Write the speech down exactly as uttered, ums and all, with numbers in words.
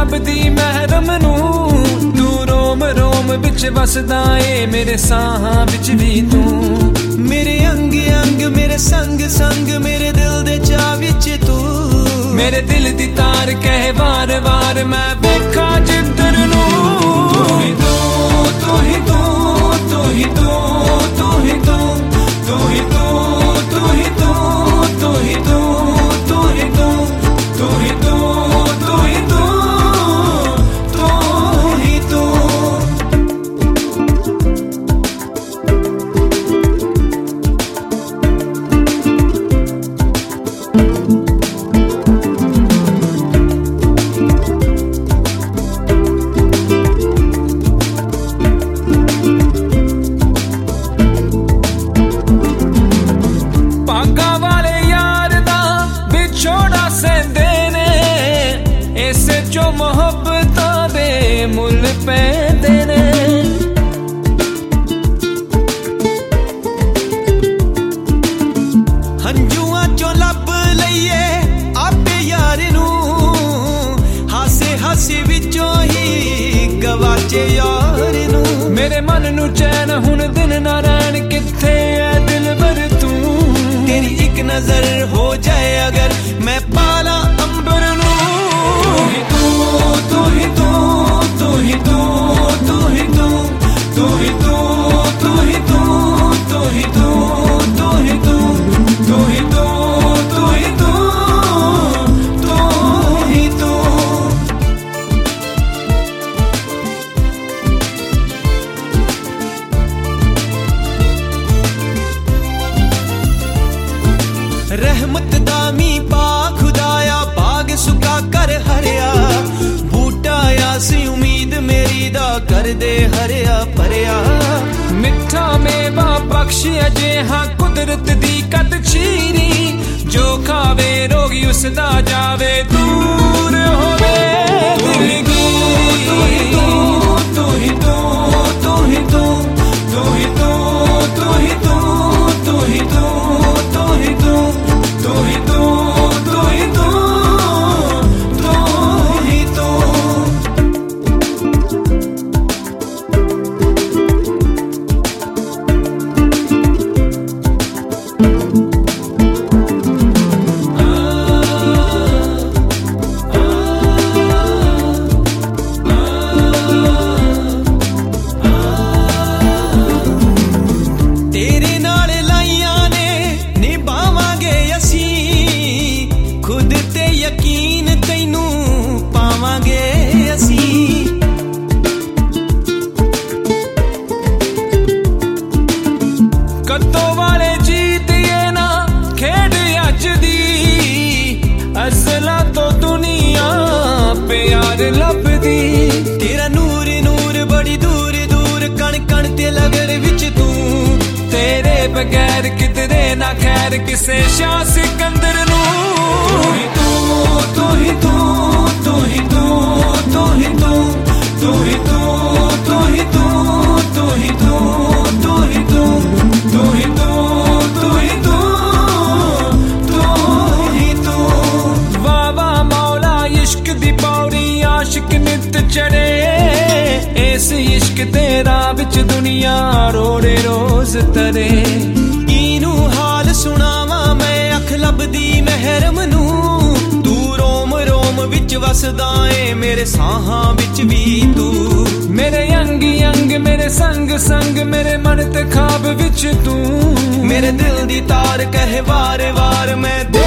लभदी महरम नू तू रोम रोम विच वसदा ए मेरे साहां विच भी तू मेरे अंग अंग मेरे संग संग मेरे दिल दे चा विच तू मेरे दिल दी तार कहे वार वार मैं वेखा जिधर नू तू ही तू तू ही तू तू ही तू तू ही तू तू ही तू तू ही तू तू ही तू तू ही तू तू ही तू तू ही तू तू ही तू जो मोहब्बतां दे मुल पैंदे ने हंजुआं चों लब लईए आपे यार नू हासे हासे विचों ही गवाचे यार नू मेरे मन नू चैन हुण दिन ना रैन किथे ऐ दिलबर तू तेरी एक नजर हो जाए अगर मैं पाला अंबर नू तू ही तू तू ही तू तू ही तू तू ही तू तू ही तू तू ही तू तू ही तू तू ही तू तू ही तू तू ही तू तू ही तू रहमत दामी पा खुदाया बाग सुका कर हरिया बूटा आसी उम्मीद मेरी दा कर दे हरिया भरिया मिठा मेवा बख्श अजे हाँ कुदरत दी कद चीरी जो खावे रोगी उसदा जावे दूर होवे दिल की तू ही तू तू ही तू तू ही तू तू ही तू तू ही तू तू ही तू तू ही तू तू ही तू तू ही तू तू ही तू तेरे नाल लाइयां ने निभावांगे असीं खुद ते यकीन तैनू पावांगे असीं कद्दों वाले जीतिए ना खेड अज दी अज़लां तो दुनिया प्यार लभदी तेरा नूर नूर बड़ी दूर दूर कण कण ते लगड़ विच तू तेरे बगैर किधरे ना खैर किसे शाह सिकंदर नू तू ही तू तू ही तू तू ही तू तू ही तू तू ही तू तू ही तू तू ही तू तू ही तू तू ही तू तू ही तू तू ही तू वाह वाह मौला इश्क दी पौड़ी आशिक नित चढ़े इस इश्क तेरा विच दुनिया रोड़े रोज तरे इनू हाल सुनावा मैं अख लभदी महरम नू तू रोम रोम विच वसदा ए मेरे साहां विच भी तू मेरे अंग अंग मेरे संग संग मेरे मन ते ख्वाब विच तू मेरे दिल दी तार कहे वार वार मैं